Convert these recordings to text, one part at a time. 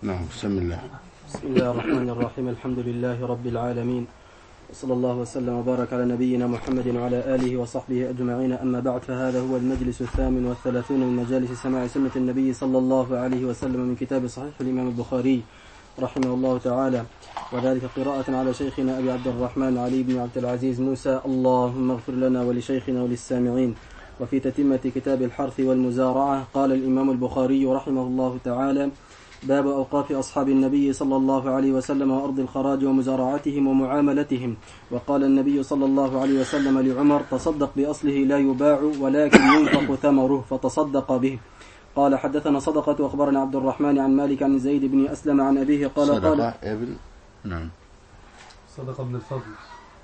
نعم. بسم الله. بسم الله الرحمن الرحيم. الحمد لله رب العالمين، وصلى الله وسلم وبارك على نبينا محمد وعلى آله وصحبه أجمعين. أما بعد، فهذا هو المجلس 38 من مجالس سماع سنة النبي صلى الله عليه وسلم من كتاب صحيح الإمام البخاري رحمه الله تعالى، وذلك قراءة على شيخنا أبي عبد الرحمن علي بن عبد العزيز موسى. اللهم اغفر لنا ولشيخنا وللسامعين. وفي تتمة كتاب الحرث والمزارعة قال الإمام البخاري رحمه الله تعالى: باب أوقاف أصحاب النبي صلى الله عليه وسلم وأرض الخراج ومزارعتهم ومعاملتهم. وقال النبي صلى الله عليه وسلم لعمر: تصدق بأصله لا يباع ولكن ينفق ثمره، فتصدق به. قال: حدثنا صدقة وأخبرنا عبد الرحمن عن مالك عن زيد بن أسلم عن أبيه قال: صدقة ابن نعم صدقة بن الفضل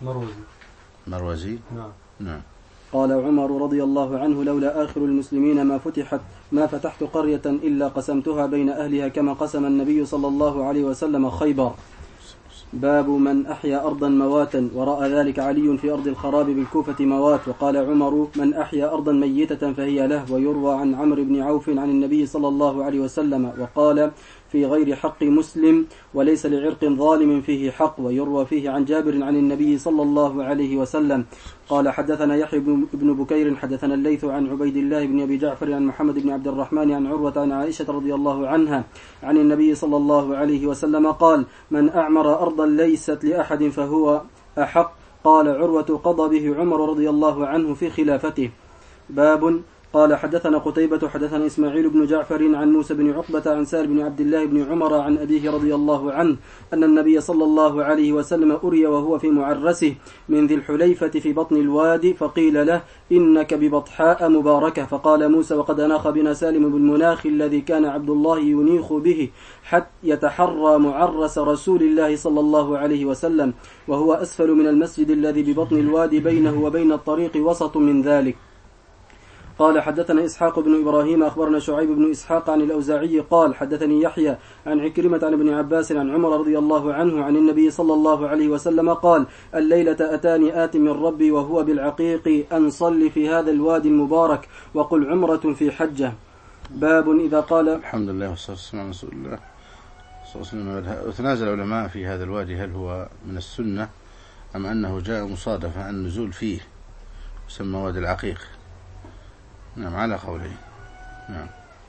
مروزي نعم. قال عمر رضي الله عنه: لولا آخر المسلمين ما فتحت قرية إلا قسمتها بين أهلها كما قسم النبي صلى الله عليه وسلم خيبر. باب من أحيا أرضا مواتا، ورأى ذلك علي في أرض الخراب بالكوفة موات. وقال عمر: من أحيا أرضا ميتة فهي له. ويروى عن عمرو بن عوف عن النبي صلى الله عليه وسلم وقال: في غير حق مسلم، وليس لعرق ظالم فيه حق. ويروى فيه عن جابر عن النبي صلى الله عليه وسلم قال: حدثنا يحيى بن بكير حدثنا الليث عن عبيد الله بن أبي جعفر عن محمد بن عبد الرحمن عن عروة عن عائشة رضي الله عنها عن النبي صلى الله عليه وسلم قال: من أعمر أرضا ليست لأحد فهو أحق. قال عروة: قضى به عمر رضي الله عنه في خلافته. باب. قال: حدثنا قتيبة حدثنا إسماعيل بن جعفر عن موسى بن عقبة عن سالم بن عبد الله بن عمر عن أبيه رضي الله عنه أن النبي صلى الله عليه وسلم أري وهو في معرسه من ذي الحليفة في بطن الوادي، فقيل له: إنك ببطحاء مباركة. فقال موسى: وقد أناخ بنا سالم بالمناخ الذي كان عبد الله ينيخ به حتى يتحرى معرس رسول الله صلى الله عليه وسلم، وهو أسفل من المسجد الذي ببطن الوادي بينه وبين الطريق وسط من ذلك. قال: حدثنا إسحاق بن إبراهيم أخبرنا شعيب بن إسحاق عن الأوزاعي قال: حدثني يحيى عن عكرمة عن ابن عباس عن عمر رضي الله عنه عن النبي صلى الله عليه وسلم قال: الليلة أتاني آت من ربي وهو بالعقيق أن صل في هذا الوادي المبارك وقل عمرة في حجة. باب إذا قال. الحمد لله والصلاة والسلام على رسول الله صلى الله عليه وسلم. وتنازل العلماء في هذا الوادي هل هو من السنة أم أنه جاء مصادفة النزول فيه يسمى وادي العقيق. نعم، على قولين. نعم.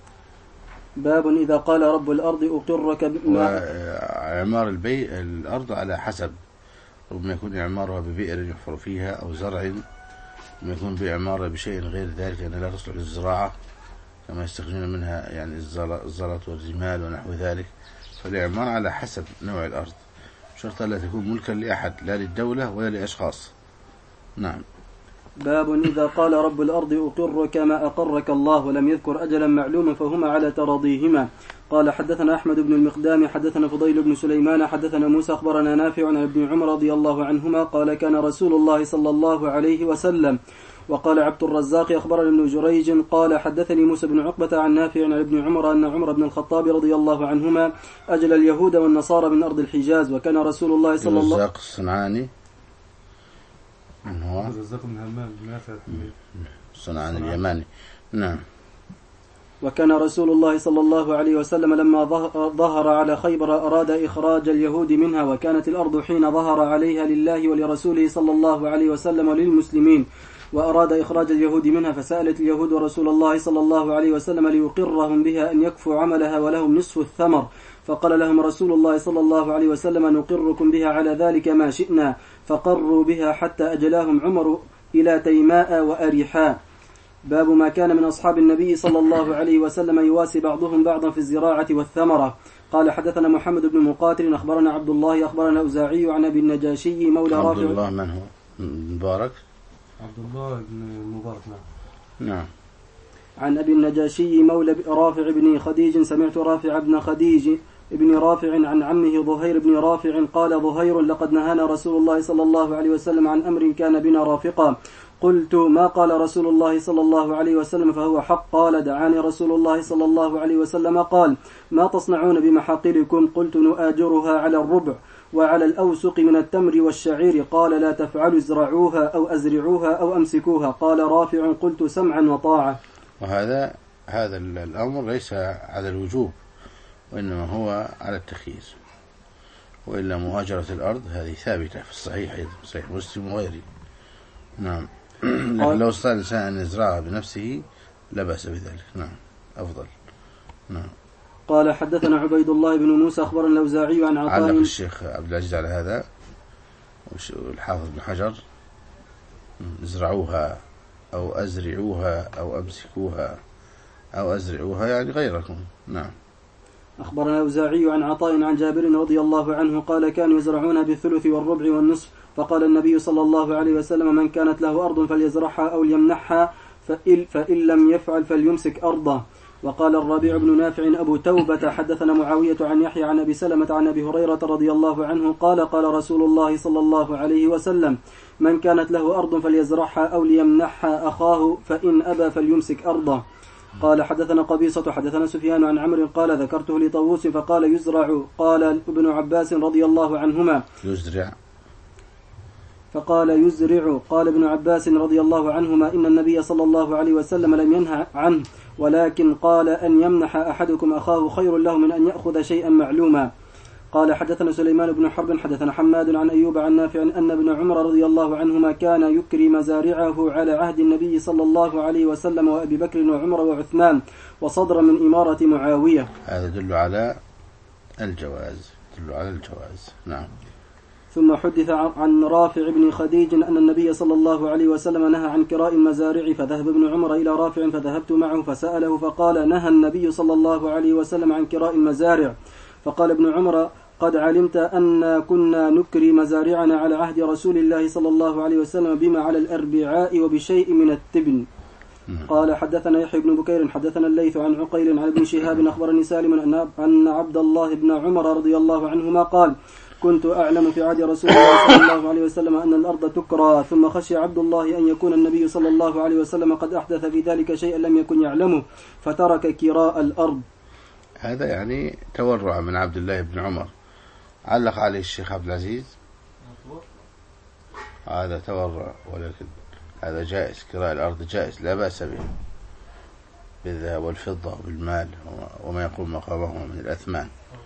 باب إذا قال رب الأرض أقرك وإعمار الأرض على حسب، ربما يكون إعمارها ببئر يحفر فيها أو زرع، ربما يكون بإعمارها بشيء غير ذلك أن لا تصلح للزراعة كما يستخرجون منها يعني الزلط والرمال ونحو ذلك. فالإعمار على حسب نوع الأرض، شرط لا تكون ملكا لأحد، لا للدولة ولا لأشخاص. نعم. باب إذا قال رب الأرض أقرك ما أقرك الله ولم يذكر أجلا معلوما فهما على تراضيهما. قال: حدثنا أحمد بن المقدام حدثنا فضيل بن سليمان حدثنا موسى أخبرنا نافع عن ابن عمر رضي الله عنهما قال: كان رسول الله صلى الله عليه وسلم. وقال عبد الرزاق أخبرنا ابن جريج قال: حدثني موسى بن عقبة عن نافع عن ابن عمر أن عمر بن الخطاب رضي الله عنهما أجل اليهود والنصارى من أرض الحجاز. وكان رسول الله صلى الله عليه وسلم الصنعاني من هو الرزاق بن همام الصنعاني اليماني. نعم. وكان رسول الله صلى الله عليه وسلم لما ظهر على خيبر أراد إخراج اليهود منها، وكانت الأرض حين ظهر عليها لله ولرسوله صلى الله عليه وسلم وللمسلمين، وأراد إخراج اليهود منها، فسألت اليهود رسول الله صلى الله عليه وسلم ليقرهم بها أن يكفوا عملها ولهم نصف الثمر، فقال لهم رسول الله صلى الله عليه وسلم: نقركم بها على ذلك ما شئنا. فقروا بها حتى أجلاهم عمر إلى تيماء وأريحاء. باب ما كان من أصحاب النبي صلى الله عليه وسلم يواسي بعضهم بعضا في الزراعة والثمرة. قال: حدثنا محمد بن مقاتل أخبرنا عبد الله أخبرنا أوزاعي عن أبي النجاشي مولى رافع. عبد الله من هو؟ مبارك. عبد الله بن مبارك. نعم. عن أبي النجاشي مولى رافع بن خديج سمعت رافع بن خديج ابن رافع عن عمه ظهير بن رافع قال ظهير: لقد نهانا رسول الله صلى الله عليه وسلم عن أمر كان بنا رافقا. قلت: ما قال رسول الله صلى الله عليه وسلم فهو حق؟ قال: دعاني رسول الله صلى الله عليه وسلم قال: ما تصنعون بمحاقلكم؟ قلت: نؤاجرها على الربع وعلى الأوسق من التمر والشعير. قال: لا تفعلوا، ازرعوها أو أزرعوها أو أمسكوها. قال رافع: قلت: سمعا وطاعة. وهذا الأمر ليس على الوجوب، وإنما هو على التخيير. وإلا مؤاجرة الأرض هذه ثابتة في الصحيح أيضا، صحيح مسلم وغيره. نعم. لكن لو استطاع الإنسان أن يزرعها بنفسه لا بأس بذلك. نعم، أفضل. نعم. قال حدثنا عبيد الله بن موسى أخبرنا الأوزاعي عن عطاء. علق الشيخ عبد العزيز على هذا والحافظ بن حجر: ازرعوها أو أزرعوها أو أمسكوها أو أزرعوها، يعني غيركم. نعم. أخبرنا الأوزاعي عن عطاء عن جابر رضي الله عنه قال: كانوا يزرعون بالثلث والربع والنصف، فقال النبي صلى الله عليه وسلم: من كانت له أرض فليزرعها أو ليمنحها، فإن لم يفعل فليمسك أرضه. وقال الربيع بن نافع أبو توبة: حدثنا معاوية عن يحيى عن أبي سلمة عن أبي هريرة رضي الله عنه قال: قال رسول الله صلى الله عليه وسلم: من كانت له أرض فليزرعها أو ليمنحها أخاه، فإن أبى فليمسك أرضه. قال حدثنا قبيصة حدثنا سفيان عن عمرو قال: ذكرته لطاووس فقال: يزرع. قال ابن عباس رضي الله عنهما: يزرع. فقال: يزرع. قال ابن عباس رضي الله عنهما: إن النبي صلى الله عليه وسلم لم ينهى عنه، ولكن قال: أن يمنح أحدكم أخاه خير له من أن يأخذ شيئا معلوما. قال حدثنا سليمان بن حرب حدثنا حماد عن أيوب عن نافع أن ابن عمر رضي الله عنهما كان يكري مزارعه على عهد النبي صلى الله عليه وسلم وأبي بكر وعمر وعثمان وصدر من إمارة معاوية. هذا يدل على الجواز. نعم. ثم حدث عن رافع بن خديج أن النبي صلى الله عليه وسلم نهى عن كراء المزارع، فذهب ابن عمر إلى رافع فذهبت معه فسأله فقال: نهى النبي صلى الله عليه وسلم عن كراء المزارع. فقال ابن عمر: قد علمت أن كنا نكري مزارعنا على عهد رسول الله صلى الله عليه وسلم بما على الأربعاء وبشيء من التبن. قال حدثنا يحيى بن بكير حدثنا الليث عن عقيل عن ابن شهاب أخبرني سالم أن عبد الله بن عمر رضي الله عنهما قال: كنت أعلم في عهد رسول الله صلى الله عليه وسلم أن الأرض تكرى، ثم خشي عبد الله أن يكون النبي صلى الله عليه وسلم قد أحدث في ذلك شيئا لم يكن يعلمه فترك كراء الأرض. هذا يعني تورع من عبد الله بن عمر. علق عليه الشيخ عبد العزيز: هذا تورع، ولكن هذا جائز، كراء الأرض جائز لا بأس به، بالذهب والفضة وبالمال وما يقوم مقامه من الأثمان.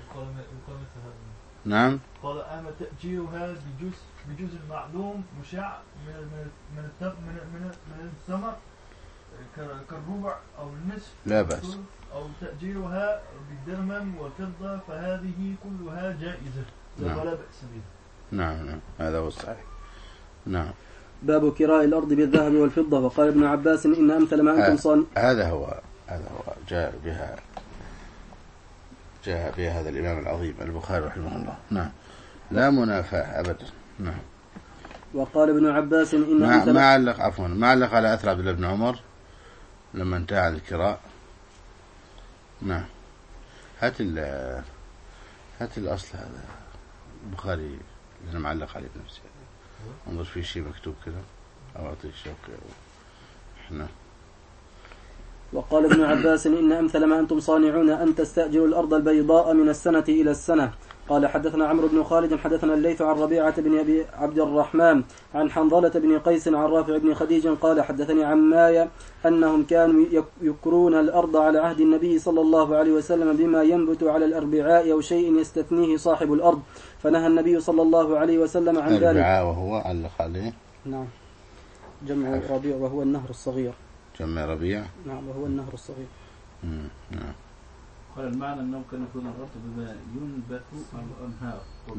نعم. قال: أما تأجيرها بجزء معلوم مشاع من الثمر كالربع أو النصف لا بأس، أو تأجيرها بالدرهم والفضة، فهذه كلها جائزة. نعم. ولا بأس بها. نعم هذا هو الصحيح. نعم. باب كراء الأرض بالذهب والفضة. وقال ابن عباس: إن أمثل ما أنتم صان. هذا هو جاء بها هذا الإمام العظيم البخاري رحمه الله. نعم. لا منافاة أبدا. نعم. وقال ابن عباس: إن ما علق على أثر عبد الله بن عمر لما انتهى عن الكراء. نعم. هات الأصل هذا البخاري اللي أنا معلق عليه بنفسي، انظر في شيء مكتوب كده أو أعطيك شوك. نعم. وقال ابن عباس: إن أمثل ما أنتم صانعون أن تستأجروا الأرض البيضاء من السنة إلى السنة. قال حدثنا عمرو بن خالد حدثنا الليث عن ربيعة بن أبي عبد الرحمن عن حنظلة بن قيس عن رافع بن خديج قال: حدثني عماي أنهم كانوا يكرون الأرض على عهد النبي صلى الله عليه وسلم بما ينبت على الأربعاء أو شيء يستثنيه صاحب الأرض، فنهى النبي صلى الله عليه وسلم عن ذلك. الأربعاء وهو علق عليه. نعم. جمع ربيع وهو النهر الصغير. جمع ربيع. نعم وهو النهر الصغير. نعم. قال المعنى أنه كان يكون الأرض بما ينبت الأنهار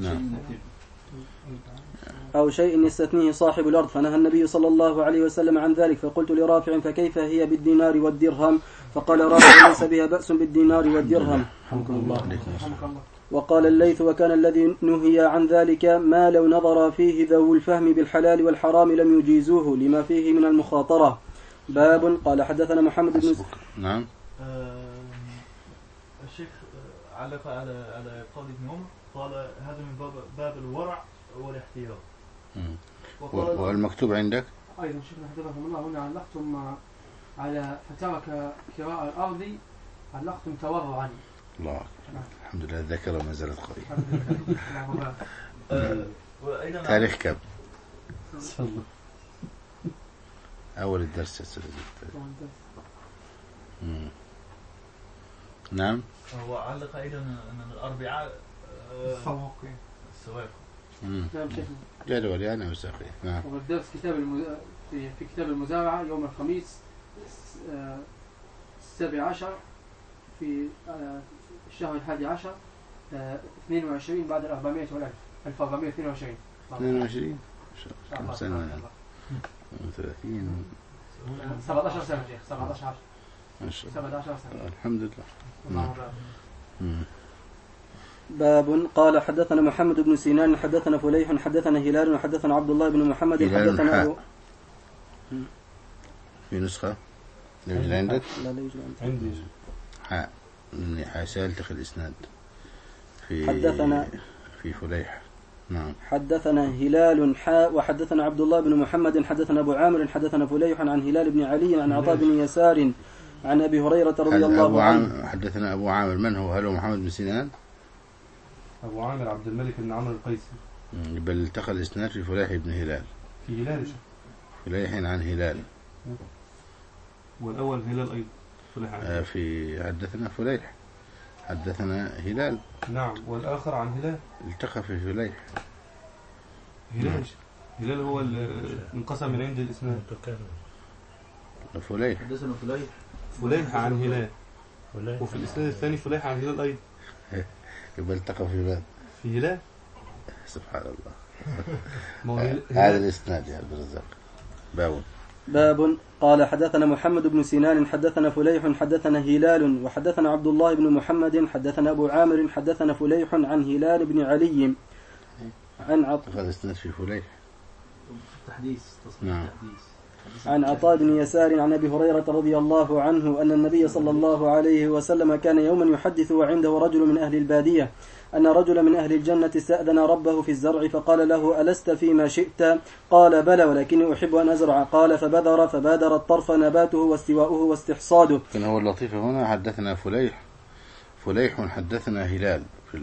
أو شيء يستثنيه صاحب الأرض، فنهى النبي صلى الله عليه وسلم عن ذلك. فقلت لرافع: فكيف هي بالدينار والدرهم؟ فقال رافع: ليس بها بأس بالدينار والدرهم. وقال الليث: وكان الذي نهي عن ذلك ما لو نظر فيه ذو الفهم بالحلال والحرام لم يجيزوه لما فيه من المخاطرة. باب. قال حدثنا محمد بن نعم. الشيخ علق على قول ابن عمر، قال: هذا من باب الورع والاحتياط. والمكتوب عندك أيضا شيخنا حفظكم الله هنا علقتم على فترك كراء الأرض، علقتم تورعا. الله الحمد لله، الذاكرة ما زالت قوية. تاريخ كم؟ أول الدرس. نعم. هو علق أيضا أن الأربعاء السواق. نعم شيخنا. جدول يعني مساقي. نعم. والدرس في كتاب المزارعة يوم الخميس 17 في الشهر 11 22 بعد 400 وال1000 1422. 22 كم سنة يعني؟ 30 17 سنة شيخ. 17 سنة. الحمد لله. باب. قال حدثنا محمد بن سنان حدثنا فليح حدثنا هلال وحدثنا عبد الله بن محمد حدثنا أبو. في نسخة يوجد عندك؟ لا يوجد عندي حاء من حاسالتخ الإسناد في حدثنا في فليح. نعم. حدثنا هلال حاء وحدثنا عبد الله بن محمد حدثنا أبو عامر حدثنا فليح عن هلال بن علي عن عطاء بن يسار عن أبي هريرة رضي الله عنه. حدثنا أبو عامر. من هو؟ هل هو محمد بن سنان؟ أبو عامر عبد الملك بن عمرو القيسي. بل التقى الإسناد في فليح بن هلال. في هلال فليح عن هلال. والأول هلال أيضا. فليح في حدثنا فليح حدثنا هلال. نعم. والآخر عن هلال. التقى في فليح. هلال هو انقسم من عند الإسناد. فليح. حدثنا فليح عن هلال. وفي الإسناد الثاني فليح عن هلال أيضا. يبقى التقى في باب. في هلال. سبحان الله. هذا الإسناد يا عبد الرزاق. باب. قال حدثنا محمد بن سنان حدثنا فليح حدثنا هلال وحدثنا عبد الله بن محمد حدثنا أبو عامر حدثنا فليح عن هلال بن علي عن هذا الإسناد في فليح. تحديث. نعم. عن عطاء بن يسار عن أبي هريرة رضي الله عنه أن النبي صلى الله عليه وسلم كان يوما يحدث وعنده رجل من أهل البادية أن رجل من أهل الجنة استأذن ربه في الزرع فقال له ألست فيما شئت؟ قال بلى ولكني أحب أن أزرع. قال فبادر الطرف نباته واستواؤه واستحصاده. كان هو اللطيف هنا حدثنا فليح حدثنا هلال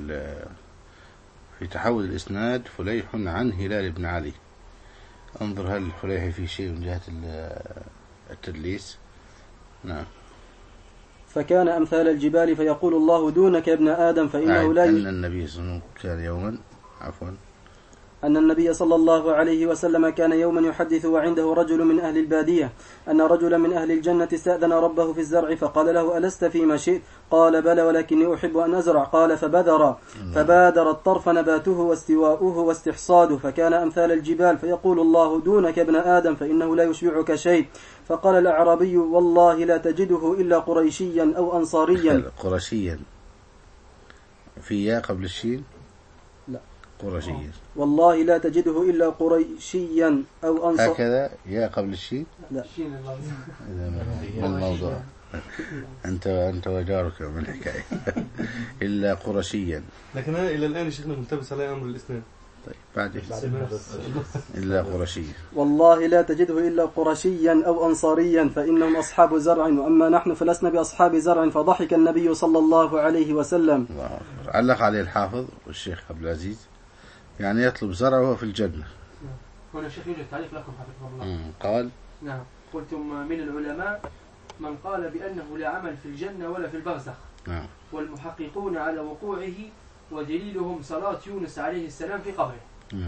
في تحول الإسناد فليح عن هلال بن علي. انظر هل فليح في شيء من جهة التدليس؟ نعم. فكان أمثال الجبال فيقول الله دونك يا ابن آدم فإنه لا أن النبي صلى الله عليه وسلم كان يوما أن النبي صلى الله عليه وسلم كان يوما يحدث وعنده رجل من أهل البادية أن رجلا من أهل الجنة استأذن ربه في الزرع فقال له ألست فيما شئت؟ قال بلى ولكني أحب أن أزرع. قال فبادر الطرف نباته واستواؤه واستحصاده فكان أمثال الجبال فيقول الله دونك يا ابن آدم فإنه لا يشبعك شيء. فقال الأعرابي والله لا تجده إلا قريشيا أو أنصاريا. قرشيا في يا قبل الشين؟ لا قرشيا. والله لا تجده إلا قريشيا أو أنصاريا. هكذا يا قبل الشين؟ لا. ما الموضوع؟ أنت وجارك من الحكاية. إلا قرشيا. لكن أنا إلى الآن شيخنا ملتبس علي أمر الإسلام. طيب بعد إلا قرشيا. والله لا تجده إلا قرشيا أو أنصاريا فإنهم أصحاب زرع وأما نحن فلسنا بأصحاب زرع. فضحك النبي صلى الله عليه وسلم. علق عليه الحافظ والشيخ عبد العزيز يعني يطلب زرعه في الجنة. هنا الشيخ يوجد تعليق لكم حفظه الله. قال نعم قلتم من العلماء من قال بأنه لا عمل في الجنة ولا في البرزخ. نعم. والمحققون على وقوعه ودليلهم صلاة يونس عليه السلام في قبره.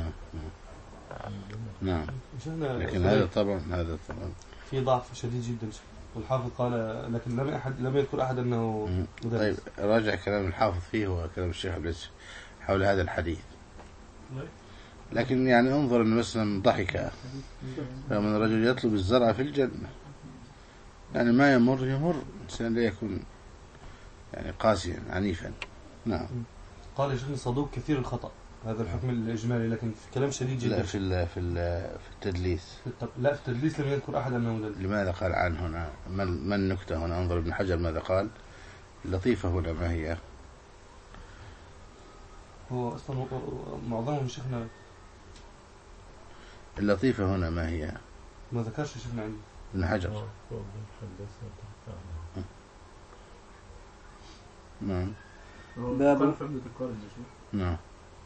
نعم. لكن هذا طبعا في ضعف شديد جدا. والحافظ قال لكن لم يذكر أحد أنه مدرس. طيب راجع كلام الحافظ فيه وكلام الشيخ عبد العزيز حول هذا الحديث. لكن يعني انظر أن مثلا ضحك فمن رجل يطلب الزرع في الجنة يعني ما يمر إنسان لا يكون يعني قاسيا عنيفا. نعم. قال يا شيخ صدوق كثير الخطأ هذا الحكم الإجمالي لكن في كلام شديد جدا. لا في التدليس. لا في التدليس لم يذكر أحد أنه مدلس. لماذا قال عنه هنا؟ ما النكتة هنا؟ انظر ابن حجر ماذا قال. اللطيفة هنا ما هي؟ هو أصلا معظمهم شيخنا. اللطيفة هنا ما هي؟ ما ذكرش شيخنا عندي ابن حجر. نعم. نعم.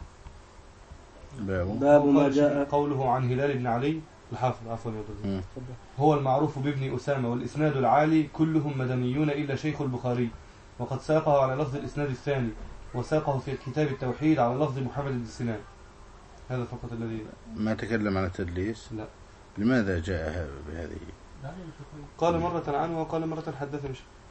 باب ما جاء قوله عن هلال بن علي الحافظ عفوا هو المعروف بابن أسامة والإسناد العالي كلهم مدنيون إلا شيخ البخاري وقد ساقه على لفظ الإسناد الثاني، وساقه في كتاب التوحيد على لفظ محمد بن سنان. هذا فقط الذي ما تكلم عن التدليس. لا. لماذا جاء بهذه؟ قال مرة عنه وقال مرة حدثني.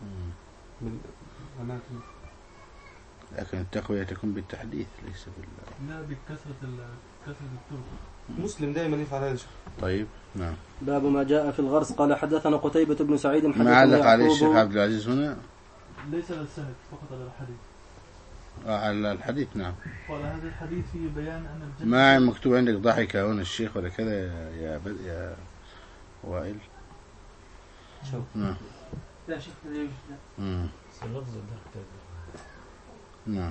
لكن التقوية تكون بالتحديث ليس لا بكثرة الطرق. مسلم دائما يفعل هذا. طيب نعم. باب ما جاء في الغرس. قال حدثنا قتيبة بن سعيد حدثنا ما علق عليه الشيخ يعقوب. عبد العزيز هنا ليس على السند فقط على الحديث. على الحديث. نعم. قال هذا الحديث فيه بيان أن الجنة ما مكتوب عندك ضحك هنا الشيخ ولا كذا يا وائل؟ شوف. نعم. لا شيخ لا يوجد. نعم.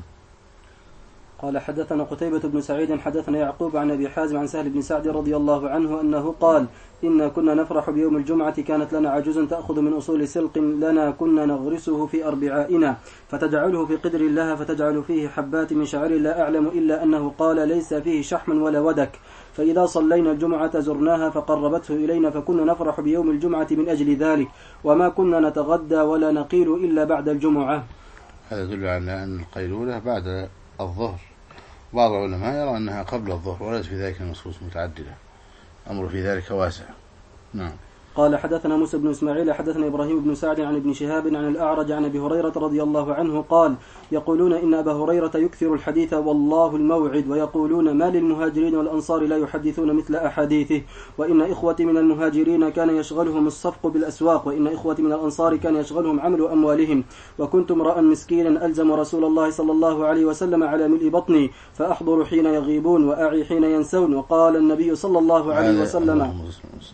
قال حدثنا قتيبة بن سعيد حدثنا يعقوب عن أبي حازم عن سهل بن سعد رضي الله عنه أنه قال إنا كنا نفرح بيوم الجمعة كانت لنا عجوز تأخذ من أصول سلق لنا كنا نغرسه في أربعائنا فتجعله في قدر الله فتجعل فيه حبات من شعر لا أعلم إلا أنه قال ليس فيه شحم ولا ودك فإذا صلينا الجمعة زرناها فقربته إلينا فكنا نفرح بيوم الجمعة من أجل ذلك وما كنا نتغدى ولا نقيل إلا بعد الجمعة. هذا يدل على أن القيلولة بعد الظهر. بعض العلماء يرى أنها قبل الظهر وليس في ذلك نصوص متعددة. أمر في ذلك واسع. نعم. قال حدثنا موسى بن إسماعيل حدثنا إبراهيم بن سعد عن ابن شهاب عن الأعرج عن أبي هريرة رضي الله عنه قال يقولون إن أبا هريرة يكثر الحديث والله الموعد ويقولون ما للمهاجرين والأنصار لا يحدثون مثل أحاديثه وإن إخوتي من المهاجرين كان يشغلهم الصفق بالأسواق وإن إخوتي من الأنصار كان يشغلهم عمل أموالهم وكنت امرأ مسكينا ألزم رسول الله صلى الله عليه وسلم على ملء بطني فأحضر حين يغيبون وأعي حين ينسون وقال النبي صلى الله عليه وسلم.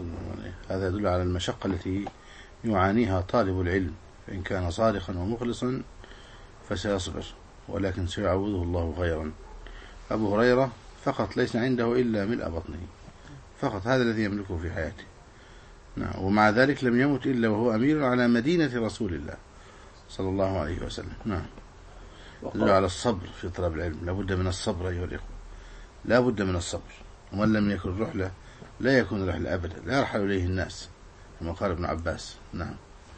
هذا يدل على المشقة التي يعانيها طالب العلم فإن كان صادقا ومخلصا فسيصبر ولكن سيعوضه الله خيرا. أبو هريرة فقط ليس عنده إلا ملء بطنه فقط هذا الذي يملكه في حياته. نعم. ومع ذلك لم يمت إلا وهو أمير على مدينة رسول الله صلى الله عليه وسلم. نعم. يدل على الصبر في طلب العلم. لا بد من الصبر أيها الإخوة لا بد من الصبر ومن لم يكن رحلة لا يكون رحلة أبدا لا يرحل إليه الناس كما قال ابن عباس. نعم.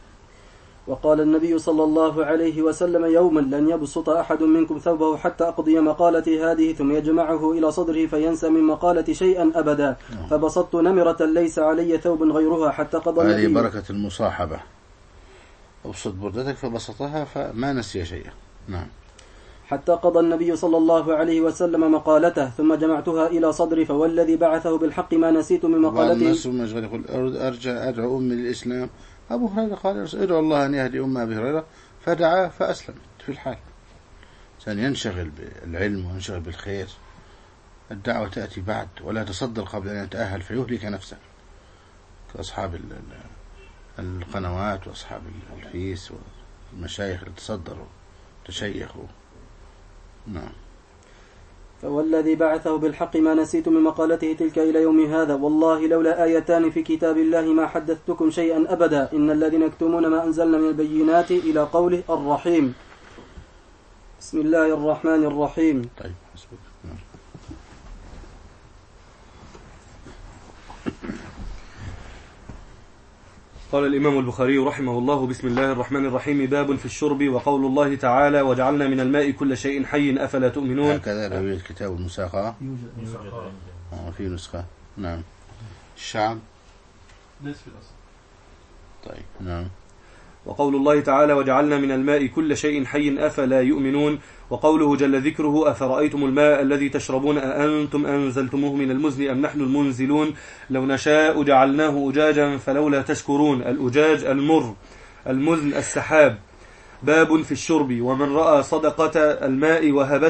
وقال النبي صلى الله عليه وسلم يوما لن يبسط أحد منكم ثوبه حتى أقضي مقالتي هذه ثم يجمعه إلى صدره فينسى من مقالة شيئا أبدا فبسطت نمرة ليس علي ثوب غيرها حتى قضى النبي. هذه بركة المصاحبة. أبسط بردتك فبسطها فما نسي شيئا. نعم. حتى قضى النبي صلى الله عليه وسلم مقالته ثم جمعتها إلى صدري فوالذي بعثه بالحق ما نسيت من مقالته. الناس مشغول يقول أرجع أدعو أمي للإسلام. أبو هريرة قال ادعو الله أن يهدي أم أبي هريرة فدعا فأسلم في الحال. سأن ينشغل بالعلم وينشغل بالخير. الدعوة تأتي بعد ولا تصدر قبل أن يتأهل فيهلك نفسه كأصحاب القنوات وأصحاب الفيس والمشايخ اللي تصدروا تشيخوا. نعم. فوالذي بعثه بالحق ما نسيت من مقالته تلك إلى يوم هذا والله لولا آيتان في كتاب الله ما حدثتكم شيئا أبدا إن الذين يكتمون ما أنزلنا من البينات إلى قوله الرحيم. بسم الله الرحمن الرحيم. طيب حسبك. نعم. قال الإمام البخاري رحمه الله بسم الله الرحمن الرحيم باب في الشرب وقول الله تعالى وجعلنا من الماء كل شيء حي أفلا تؤمنون. هكذا لو يوجد كتاب المساقة في نسخة. نعم. الشعب ليس في الأصل. طيب. نعم. وقول الله تعالى وجعلنا من الماء كل شيء حي أفلا يؤمنون. وقوله جل ذكره أفرأيتم الماء الذي تشربون أأنتم أنزلتموه من المزن أم نحن المنزلون لو نشاء جعلناه أجاجا فلولا تشكرون. الأجاج المر المزن السحاب. باب في الشرب ومن رأى صدقة الماء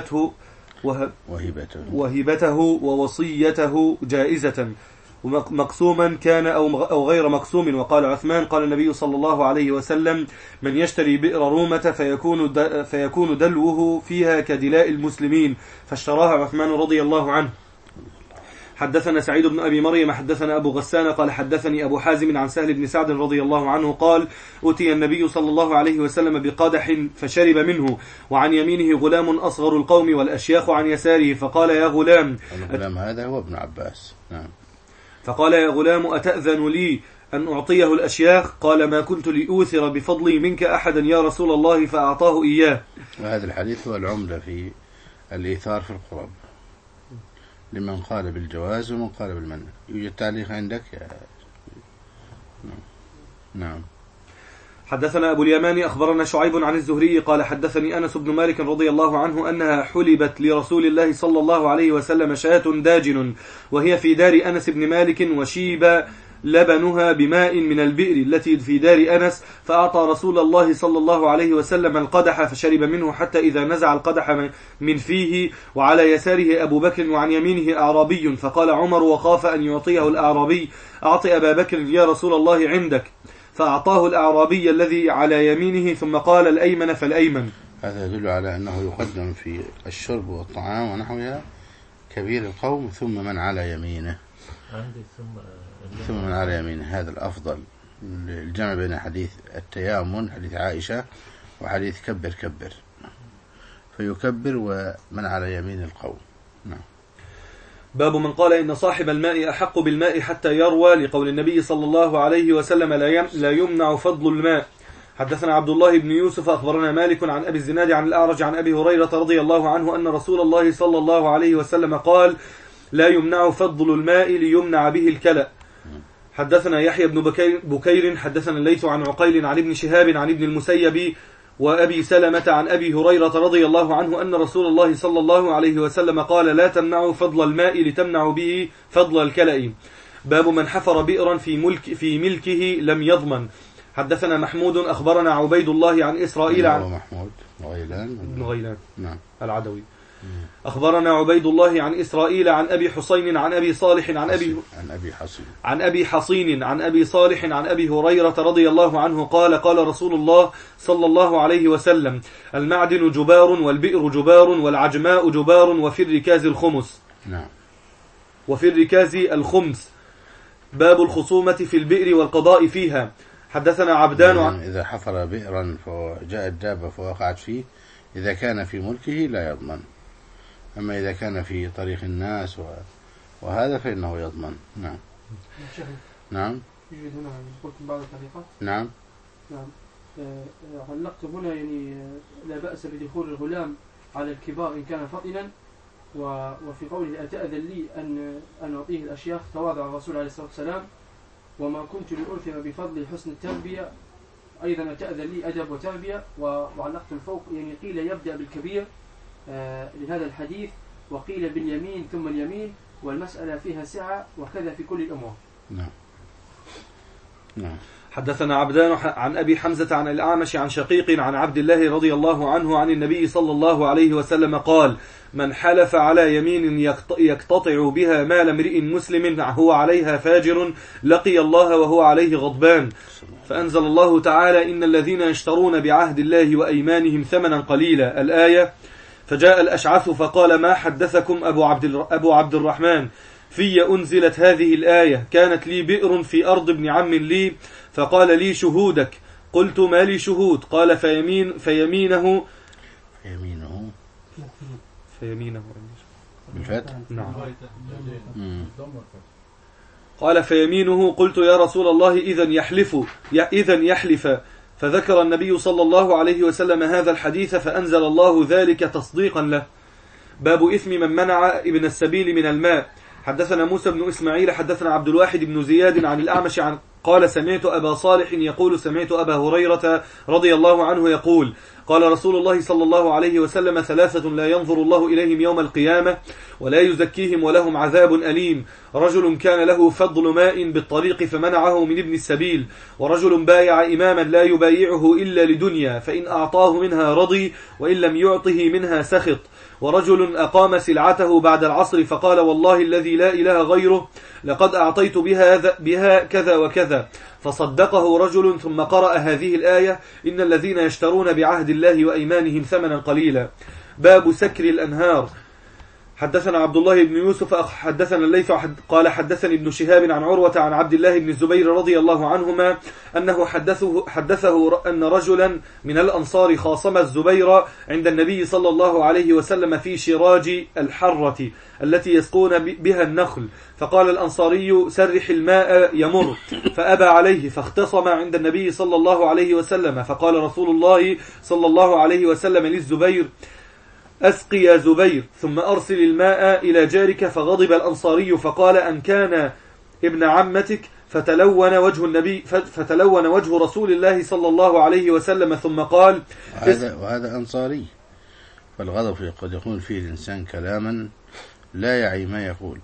وهبته ووصيته جائزة مقسوما كان أو غير مقسوم. وقال عثمان قال النبي صلى الله عليه وسلم من يشتري بئر رومة فيكون دلوه فيها كدلاء المسلمين فاشتراها عثمان رضي الله عنه. حدثنا سعيد بن أبي مريم حدثنا أبو غسان قال حدثني أبو حازم عن سهل بن سعد رضي الله عنه قال أتي النبي صلى الله عليه وسلم بقدح فشرب منه وعن يمينه غلام أصغر القوم والأشياخ عن يساره فقال يا غلام الغلام هذا هو ابن عباس. نعم. فقال يا غلام أتأذن لي أن أعطيه الأشياخ؟ قال: ما كنت لأوثر بفضلي منك أحدا يا رسول الله، فأعطاه إياه. وهذا الحديث هو العمدة في الإيثار في القرب، لمن قال بالجواز ومن قال بالمنع. يوجد تعليق عندك؟ نعم. حدثنا أبو اليماني أخبرنا شعيب عن الزهري قال: حدثني أنس بن مالك رضي الله عنه أنها حلبت لرسول الله صلى الله عليه وسلم شاة داجن، وهي في دار أنس بن مالك، وشيب لبنها بماء من البئر التي في دار أنس، فأعطى رسول الله صلى الله عليه وسلم القدح فشرب منه حتى إذا نزع القدح من فيه، وعلى يساره أبو بكر وعن يمينه أعرابي، فقال عمر وخاف أن يعطيه الأعرابي: أعطي أبا بكر يا رسول الله عندك. فأعطاه الأعرابي الذي على يمينه، ثم قال: الأيمن فالأيمن. هذا يدل على أنه يقدم في الشرب والطعام ونحوها كبير القوم ثم من على يمينه، ثم من على يمينه. هذا الأفضل، الجمع بين حديث التيامن حديث عائشة وحديث كبر كبر، فيكبر ومن على يمين القوم. نعم. باب من قال إن صاحب الماء أحق بالماء حتى يروى، لقول النبي صلى الله عليه وسلم: لا يمنع فضل الماء. حدثنا عبد الله بن يوسف أخبرنا مالك عن أبي الزناد عن الأعرج عن أبي هريرة رضي الله عنه أن رسول الله صلى الله عليه وسلم قال: لا يمنع فضل الماء ليمنع به الكلأ. حدثنا يحيى بن بكير حدثنا الليث عن عقيل عن ابن شهاب عن ابن المسيب وأبي سلمة عن أبي هريرة رضي الله عنه أن رسول الله صلى الله عليه وسلم قال: لا تمنعوا فضل الماء لتمنعوا به فضل الكلأ. باب من حفر بئرا في ملكه لم يضمن. حدثنا محمود أخبرنا عبيد الله عن إسرائيل عن محمود بن غيلان نعم العدوي. أخبرنا عبيد الله عن إسرائيل عن أبي حسين عن أبي صالح عن أبي حصين عن أبي صالح عن أبي هريرة رضي الله عنه قال: قال رسول الله صلى الله عليه وسلم: المعدن جبار، والبئر جبار، والعجماء جبار، وفي الركاز الخمس. نعم. وفي الركاز الخمس. باب الخصومة في البئر والقضاء فيها. حدثنا عبدان إذا حفر بئرا فجاءت دابة فوقعت فيه، إذا كان في ملكه لا يضمن، أما إذا كان في طريق الناس وهذا فإنه يضمن. نعم. نعم. يوجد هنا قلتم بعض الطريقات. نعم. نعم. علقتم هنا يعني لا بأس بدخول الغلام على الكبار إن كان فطنا، وفي قوله: أتأذن لي أن أعطيه الأشياخ، تواضع الرسول عليه الصلاة والسلام: وما كنت لأرثم بفضل حسن التربية. أيضا أتأذن لي أدب وتربية. وعلقتم فوق يعني قيل يبدأ بالكبير لهذا الحديث، وقيل باليمين ثم اليمين، والمسألة فيها سعة، وكذا في كل الأمور. نعم. نعم. حدثنا عبدان عن أبي حمزة عن الأعمش عن شقيق عن عبد الله رضي الله عنه عن النبي صلى الله عليه وسلم قال: من حلف على يمين يقتطع بها مال امرئ مسلم هو عليها فاجر، لقي الله وهو عليه غضبان. فأنزل الله تعالى: إن الذين يشترون بعهد الله وأيمانهم ثمنا قليلا، الآية. فجاء الأشعث فقال: ما حدثكم أبو عبد الرحمن؟ في أنزلت هذه الآية: كانت لي بئر في أرض ابن عم لي، فقال لي: شهودك. قلت: ما لي شهود؟ قال: فيمينه بالفتح. نعم. قال: فيمينه. قلت: يا رسول الله إذن يحلف. فذكر النبي صلى الله عليه وسلم هذا الحديث، فأنزل الله ذلك تصديقا له. باب إثم من منع ابن السبيل من الماء. حدثنا موسى بن إسماعيل حدثنا عبد الواحد بن زياد عن الأعمش قال: سمعت أبا صالح يقول: سمعت أبا هريرة رضي الله عنه يقول: قال رسول الله صلى الله عليه وسلم: ثلاثة لا ينظر الله إليهم يوم القيامة ولا يزكيهم ولهم عذاب أليم: رجل كان له فضل ماء بالطريق فمنعه من ابن السبيل، ورجل بايع إماما لا يبايعه إلا لدنيا، فإن أعطاه منها رضي وإن لم يعطه منها سخط، ورجل أقام سلعته بعد العصر فقال: والله الذي لا إله غيره لقد أعطيت بها كذا وكذا، فصدقه رجل، ثم قرأ هذه الآية: إن الذين يشترون بعهد الله وأيمانهم ثمنا قليلا. باب سكر الأنهار. حدثنا عبد الله بن يوسف حدثنا الليث قال حدثني ابن شهاب عن عروة عن عبد الله بن الزبير رضي الله عنهما أنه حدثه أن رجلا من الأنصار خاصم الزبير عند النبي صلى الله عليه وسلم في شراج الحرة التي يسقون بها النخل، فقال الأنصاري سرح الماء يمر، فأبى عليه، فاختصم عند النبي صلى الله عليه وسلم، فقال رسول الله صلى الله عليه وسلم للزبير أسقي يا زبير ثم أرسل الماء إلى جارك، فغضب الأنصاري فقال أن كان ابن عمتك، فتلون وجه رسول الله صلى الله عليه وسلم ثم قال وهذا أنصاري، فالغضب قد يكون فيه الإنسان كلاما لا يعي ما يقول.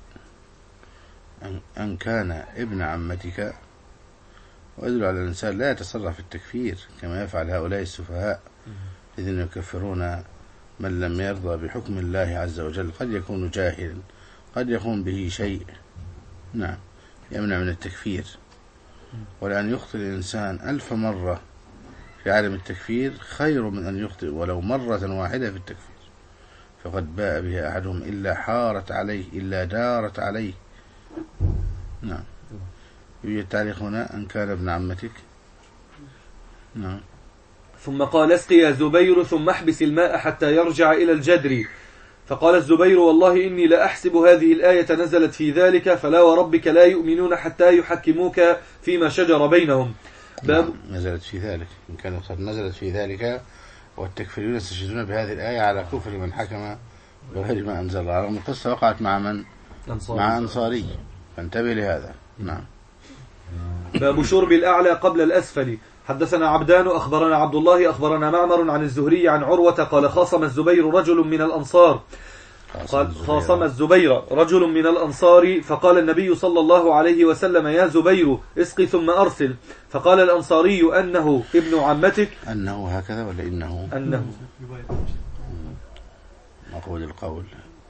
أن كان ابن عمتك، ويدل على الإنسان لا يتصرف في التكفير كما يفعل هؤلاء السفهاء الذين يكفرون من لم يرضى بحكم الله عز وجل. قد يكون جاهلا، قد يكون به شيء نعم يمنع من التكفير، ولأن يخطئ الإنسان 1000 مرة في عالم التكفير خير من أن يخطئ ولو مرة واحدة في التكفير. فقد باء بها أحدهم إلا حارت عليه إلا دارت عليه. نعم. يوجد تعليق هنا أن كان ابن عمتك. نعم. ثم قال اسقي يا زبير ثم احبس الماء حتى يرجع إلى الجدر، فقال الزبير والله إني لأحسب هذه الآية نزلت في ذلك، فلا وربك لا يؤمنون حتى يحكموك فيما شجر بينهم. نزلت في ذلك، إن كانت قد نزلت في ذلك والتكفيرون يستشهدون بهذه الآية على كفر من حكم بغير ما أنزل الله. رغم القصة وقعت مع من؟ مع أنصاري، فانتبه لهذا. نعم. باب شرب الأعلى قبل الأسفل. حدثنا عبدان أخبرنا عبد الله أخبرنا معمر عن الزهري عن عروة قال خاصم الزبير رجل من الأنصار، خاصم الزبير رجل من الأنصار، فقال النبي صلى الله عليه وسلم يا زبير اسقي ثم أرسل، فقال الأنصاري أنه ابن عمتك. أنه هكذا ولا إنه؟ أنه. أقول القول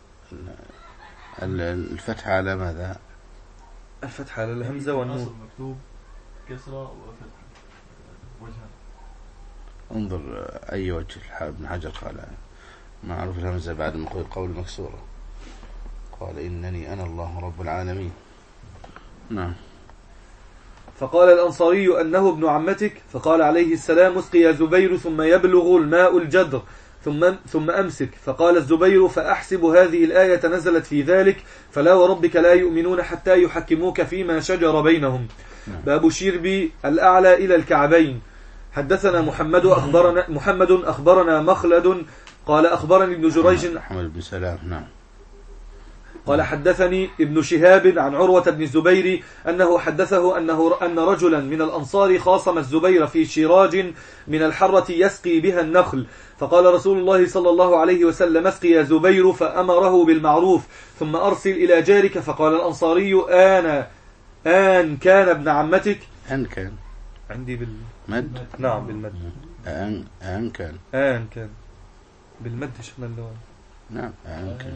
الفتح على ماذا؟ الفتح على الهمزة والنون. مكتوب كسرة وفتح وجهان. انظر أي وجه ابن حجر قال معروف الهمزة بعد ما قول مكسورة، قال إنني أنا الله رب العالمين. نعم. فقال الأنصاري أنه ابن عمتك، فقال عليه السلام اسقي يا زبير ثم يبلغ الماء الجدر ثم أمسك، فقال الزبير فأحسب هذه الآية نزلت في ذلك، فلا وربك لا يؤمنون حتى يحكموك فيما شجر بينهم. باب شرب الأعلى إلى الكعبين. حدثنا محمد أخبرنا مخلد قال أخبرني ابن جريج محمد بن سلام. نعم. قال حدثني ابن شهاب عن عروة بن الزبير أنه حدثه أن رجلا من الأنصار خاصم الزبير في شراج من الحرة يسقي بها النخل، فقال رسول الله صلى الله عليه وسلم اسقي يا زبير، فأمره بالمعروف ثم أرسل إلى جارك، فقال الأنصاري آن كان ابن عمتك. أن كان عندي بالمد. نعم بالمد. آن كان بالمد شفنا اللون. نعم آن كان.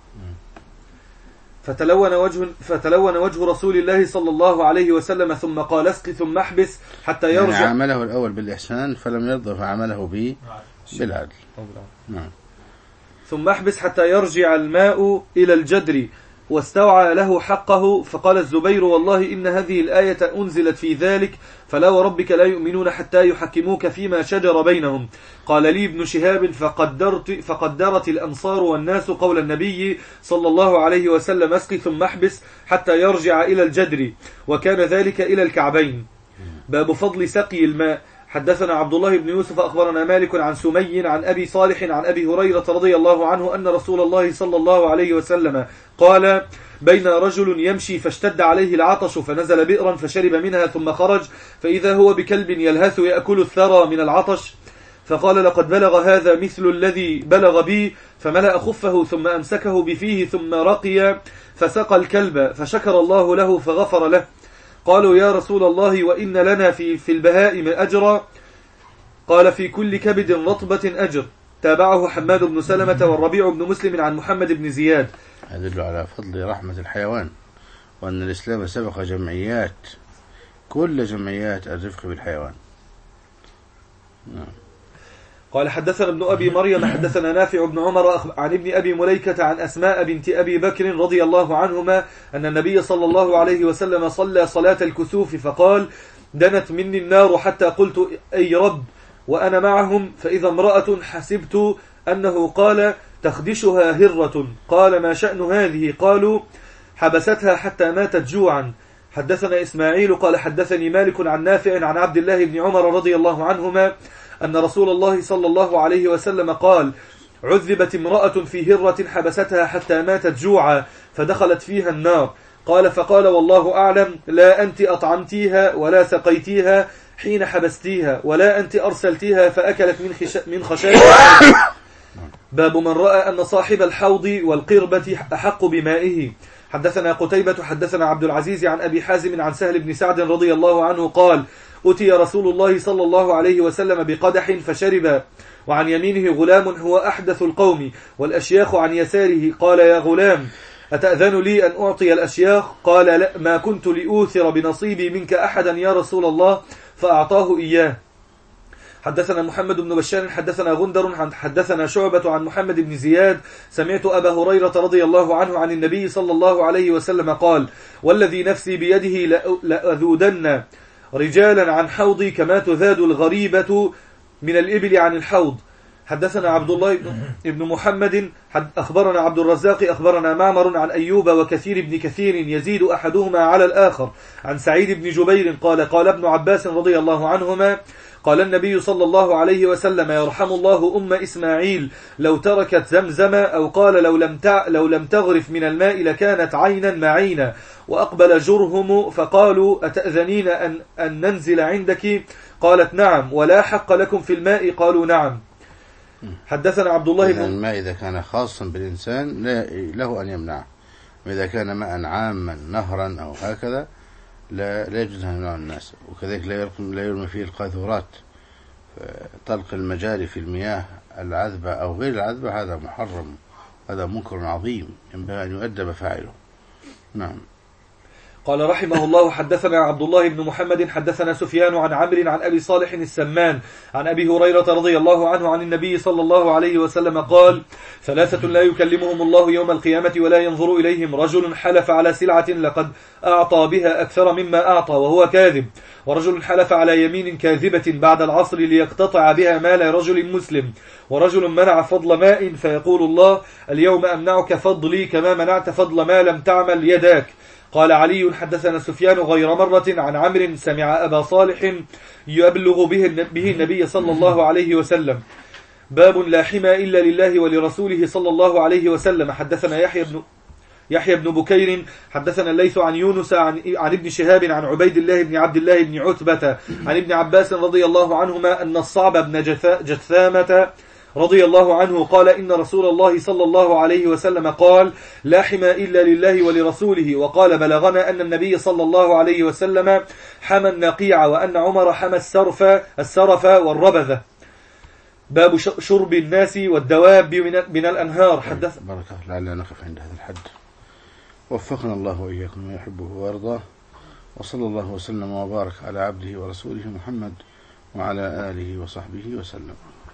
فتلون وجه رسول الله صلى الله عليه وسلم ثم قال اسق ثم احبس حتى يرجع. يعني عمله الأول بالإحسان فلم يرضى فعمله بالعدل. نعم. ثم احبس حتى يرجع الماء إلى الجدر واستوعى له حقه، فقال الزبير والله إن هذه الآية أنزلت في ذلك، فلا وربك لا يؤمنون حتى يحكموك فيما شجر بينهم. قال لي ابن شهاب فقدرت الأنصار والناس قول النبي صلى الله عليه وسلم اسقي ثم احبس حتى يرجع إلى الجدر، وكان ذلك إلى الكعبين. باب فضل سقي الماء. حدثنا عبد الله بن يوسف أخبرنا مالك عن سمي عن أبي صالح عن أبي هريرة رضي الله عنه أن رسول الله صلى الله عليه وسلم قال بين رجل يمشي فاشتد عليه العطش فنزل بئرا فشرب منها ثم خرج فإذا هو بكلب يلهث يأكل الثرى من العطش، فقال لقد بلغ هذا مثل الذي بلغ بي، فملأ خفه ثم أمسكه بفيه ثم رقي فسقى الكلب، فشكر الله له فغفر له. قالوا يا رسول الله وإن لنا في البهائم أجرا؟ قال في كل كبد رطبة أجر. تابعه حماد بن سلمة والربيع بن مسلم عن محمد بن زياد. يدل على فضل رحمة الحيوان، وأن الإسلام سبق جمعيات، كل جمعيات الرفق بالحيوان. قال حدثنا ابن أبي مريم حدثنا نافع بن عمر عن ابن أبي مليكة عن أسماء بنت أبي بكر رضي الله عنهما أن النبي صلى الله عليه وسلم صلى صلاة الكسوف فقال: دنت مني النار حتى قلت: أي رب، وأنا معهم، فإذا امرأة حسبت أنه قال: تخدشها هرة. قال: ما شأن هذه؟ قالوا: حبستها حتى ماتت جوعا. حدثنا إسماعيل قال حدثني مالك عن نافع عن عبد الله بن عمر رضي الله عنهما أن رسول الله صلى الله عليه وسلم قال: عذبت امرأة في هرة حبستها حتى ماتت جوعا فدخلت فيها النار. قال: فقال: والله أعلم، لا أنت أطعمتيها ولا سقيتيها حين حبستيها، ولا أنت أرسلتيها فأكلت من خشاش. باب من رأى أن صاحب الحوض والقربة أحق بمائه. حدثنا قتيبة حدثنا عبد العزيز عن أبي حازم عن سهل بن سعد رضي الله عنه قال: أتي رسول الله صلى الله عليه وسلم بقدح فشرب، وعن يمينه غلام هو أحدث القوم والأشياخ عن يساره. قال: يا غلام، أتأذن لي أن أعطي الأشياخ؟ قال: لا، ما كنت لأوثر بنصيبي منك أحدا يا رسول الله، فأعطاه إياه. حدثنا محمد بن بشار حدثنا غندر حدثنا شعبة عن محمد بن زياد سمعت أبا هريرة رضي الله عنه عن النبي صلى الله عليه وسلم قال: والذي نفسي بيده لأذودن رجالا عن حوضي كما تذاد الغريبة من الإبل عن الحوض. حدثنا عبد الله بن محمد أخبرنا عبد الرزاق أخبرنا معمر عن أيوب وكثير بن كثير يزيد أحدهما على الآخر عن سعيد بن جبير قال: قال ابن عباس رضي الله عنهما: قال النبي صلى الله عليه وسلم: يرحم الله أم إسماعيل لو تركت زمزم، أو قال: لو لم تغرف من الماء لكانت عينا معينا. وأقبل جرهم فقالوا: أتأذنين أن ننزل عندك؟ قالت: نعم. ولا حق لكم في الماء؟ قالوا: نعم. حدثنا عبد الله بن الماء إذا كان خاصا بالإنسان له أن يمنعه، وإذا كان ماء عاما نهرا أو هكذا لا يجوز أن يمنع الناس. وكذلك لا يرمي فيه القاذورات. طلق المجاري في المياه العذبة أو غير العذبة هذا محرم، هذا منكر عظيم ينبغي أن يؤدب فاعله. نعم. قال رحمه الله: حدثنا عبد الله بن محمد حدثنا سفيان عن عمرو عن أبي صالح السمان عن أبي هريرة رضي الله عنه عن النبي صلى الله عليه وسلم قال: ثلاثة لا يكلمهم الله يوم القيامة ولا ينظر إليهم: رجل حلف على سلعة لقد أعطى بها أكثر مما أعطى وهو كاذب، ورجل حلف على يمين كاذبة بعد العصر ليقتطع بها مال رجل مسلم، ورجل منع فضل ماء فيقول الله: اليوم أمنعك فضلي كما منعت فضل ما لم تعمل يداك. قال علي: حدثنا سفيان غير مرة عن عمرو سمع أبا صالح يبلغ به النبي صلى الله عليه وسلم. باب لا حمى إلا لله ولرسوله صلى الله عليه وسلم. حدثنا يحيى بن بكير حدثنا الليث عن يونس عن ابن شهاب عن عبيد الله بن عبد الله بن عتبة عن ابن عباس رضي الله عنهما أن الصعب بن جثامة رضي الله عنه قال: إن رسول الله صلى الله عليه وسلم قال: لا حمى إلا لله ولرسوله. وقال: بلغنا أن النبي صلى الله عليه وسلم حمى النقيع، وأن عمر حمى السرف والربذة. باب شرب الناس والدواب من الأنهار. حدث بارك الله، لعلنا نقف عند هذا الحد. وفقنا الله وإياكم ما يحبه ويرضاه، وصلى الله وسلم وبارك على عبده ورسوله محمد وعلى آله وصحبه وسلم.